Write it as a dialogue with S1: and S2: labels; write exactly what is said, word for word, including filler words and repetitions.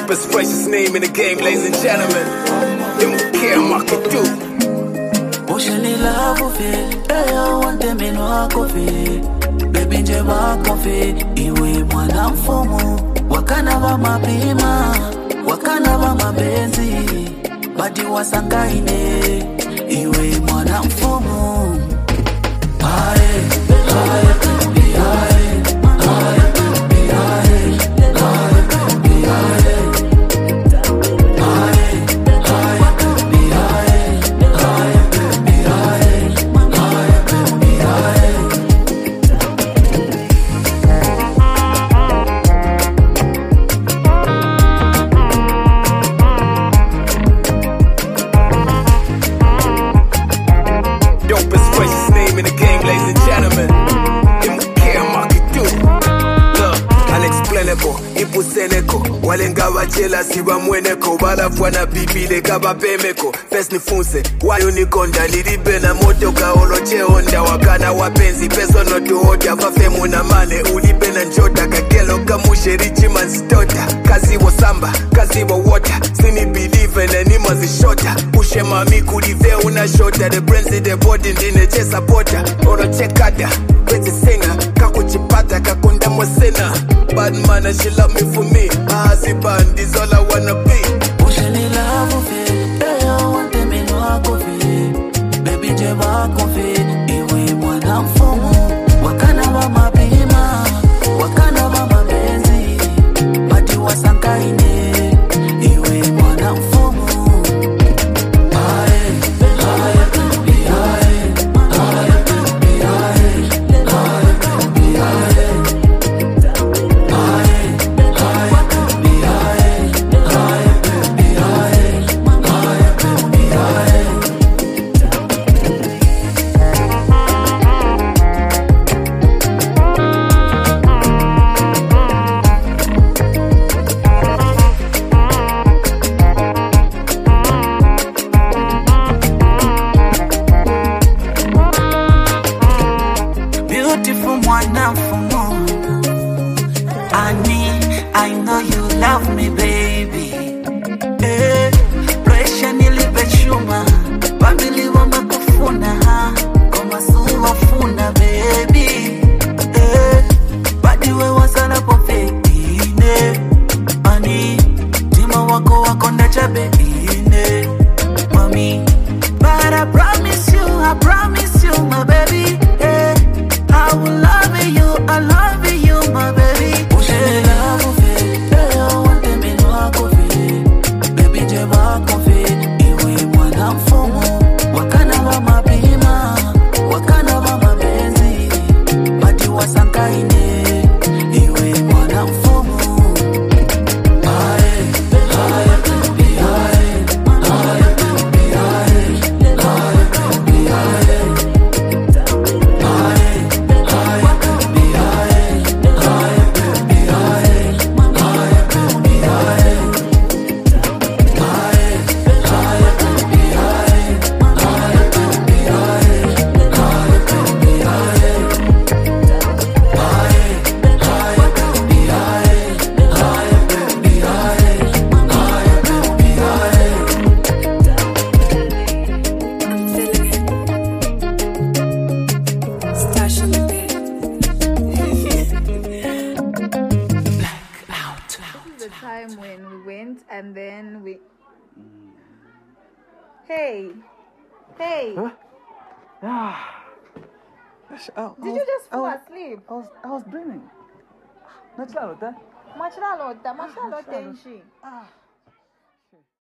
S1: Dopest, freshest name in the game, ladies and gentlemen. Don't care, market do.
S2: Oshani love of it, hey, I want them in a coffee. Baby, njeba coffee, iwe mwana mfumu. Wakana wa mapima, wakana wa mapenzi. Badi wasangaine, iwe mwana mfumu. Aye, aye, baby, aye, aye, baby, aye, aye, baby, aye.
S1: Ipuseneko, walenga wachela siwa mweneko. Balafwa na bibile kaba pemeko. Pes nifunse, wayo nikonda nilibe na moto kaoloche onda. Wakana wapenzi, peso notu hoja. Fafemu na mane, ulibe na njota. Kakelo kamushe richi manstota. Kazi wo samba, kazi wo water. Sini believe na nima zishota. Ushe mami kulive una shota. The brains in the body ndine che supporter. Oro chekada, kwezi singer. Kakuchipata, kakunda mwasena. Bad man and she love me for me. Azi band is all I wanna be.
S2: Ushani love of it, hey, I want them in a coffee. Baby, jeba coffee, iwe mwana mfumu. Wakana wa mapima, wakana wa mapenzi. Badi wasangaine, iwe mwana mfumu. Aye, aye, baby, aye, aye, baby, aye, aye, baby, aye. Beautiful mwana mfumu. Annie, I know you love me, baby. Eh, pressure nilibe chuma. Babili wama kufuna. Koma suwa funa, baby. Eh, badi we wasana pofeine. Annie, tima wako wako ndachabe ine. Mami, but I promise you, I promise you, my baby. Eh, I will love you, I love you, my baby. Ushani love of it, hey, I want them in a coffee. Baby, jeba coffee, iwe mwana mfumu. Wakana wa mapima, wakana wa mapenzi. Badi wasangaine, iwe mwana mfumu. Aye, aye, baby, aye, aye, baby, aye, aye, baby, aye.
S3: And then we Hey Hey
S4: Huh? Ah. Oh,
S3: Did
S4: was,
S3: you just fall
S4: I was,
S3: asleep?
S4: I was I was dreaming. Not Charlotte, eh?
S3: Machalota, machalota,
S4: Charlotte.
S3: enchi.
S4: Ah.